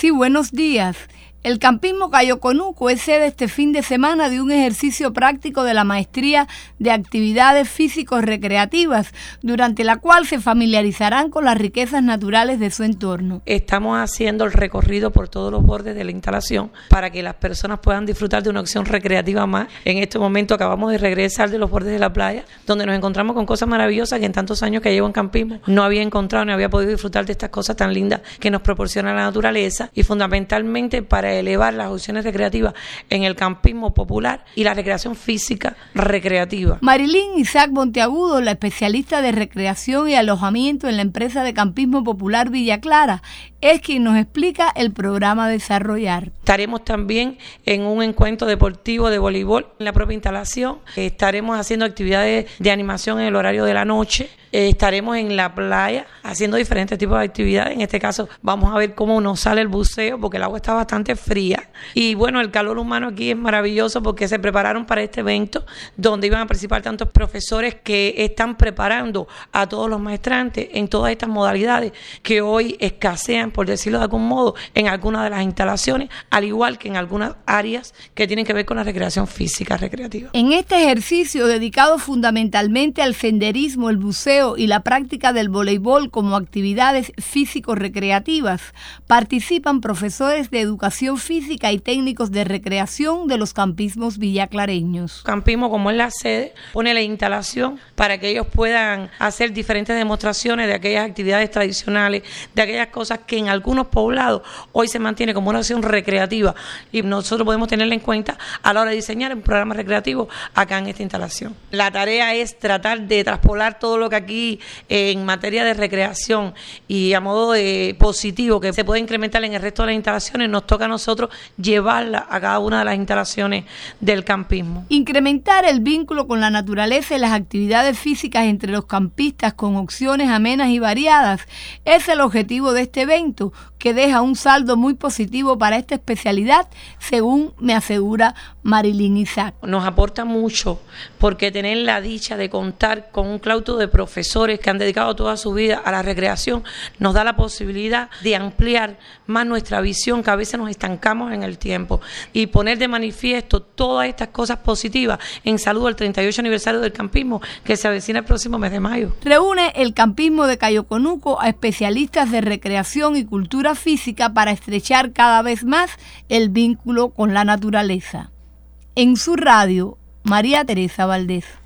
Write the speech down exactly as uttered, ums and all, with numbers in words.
Sí, buenos días. El Campismo Cayo Conuco es sede este fin de semana de un ejercicio práctico de la Maestría de Actividades Físico-Recreativas, durante la cual se familiarizarán con las riquezas naturales de su entorno. Estamos haciendo el recorrido por todos los bordes de la instalación para que las personas puedan disfrutar de una opción recreativa más. En este momento acabamos de regresar de los bordes de la playa, donde nos encontramos con cosas maravillosas que en tantos años que llevo en campismo no había encontrado, no había podido disfrutar de estas cosas tan lindas que nos proporciona la naturaleza, y fundamentalmente para elevar las opciones recreativas en el campismo popular y la recreación física recreativa. Marilyn Isaac Monteagudo, la especialista de recreación y alojamiento en la empresa de campismo popular Villa Clara, es quien nos explica el programa a desarrollar. Estaremos también en un encuentro deportivo de voleibol en la propia instalación. Estaremos haciendo actividades de animación en el horario de la noche. Estaremos en la playa haciendo diferentes tipos de actividades. En este caso vamos a ver cómo nos sale el buceo, porque el agua está bastante fría. Y bueno, el calor humano aquí es maravilloso porque se prepararon para este evento donde iban a participar tantos profesores que están preparando a todos los maestrantes en todas estas modalidades que hoy escasean, por decirlo de algún modo, en algunas de las instalaciones, al igual que en algunas áreas que tienen que ver con la recreación física recreativa. En este ejercicio dedicado fundamentalmente al senderismo, el buceo y la práctica del voleibol como actividades físico-recreativas, participan profesores de educación física y técnicos de recreación de los campismos villaclareños. Campismo, como es la sede, pone la instalación para que ellos puedan hacer diferentes demostraciones de aquellas actividades tradicionales, de aquellas cosas que en algunos poblados hoy se mantiene como una acción recreativa, y nosotros podemos tenerla en cuenta a la hora de diseñar un programa recreativo acá en esta instalación. La tarea es tratar de traspolar todo lo que aquí en materia de recreación y a modo de positivo que se puede incrementar en el resto de las instalaciones, nos toca a nosotros llevarla a cada una de las instalaciones del campismo. Incrementar el vínculo con la naturaleza y las actividades físicas entre los campistas con opciones amenas y variadas es el objetivo de este evento, que deja un saldo muy positivo para esta especialidad, según me asegura Marilyn Isaac. Nos aporta mucho porque tener la dicha de contar con un claustro de profesores que han dedicado toda su vida a la recreación nos da la posibilidad de ampliar más nuestra visión, que a veces nos estancamos en el tiempo, y poner de manifiesto todas estas cosas positivas en saludo al treinta y ocho aniversario del campismo que se avecina el próximo mes de mayo. Reúne el Campismo de Cayo Conuco a especialistas de recreación y cultura física para estrechar cada vez más el vínculo con la naturaleza. En su radio, María Teresa Valdés.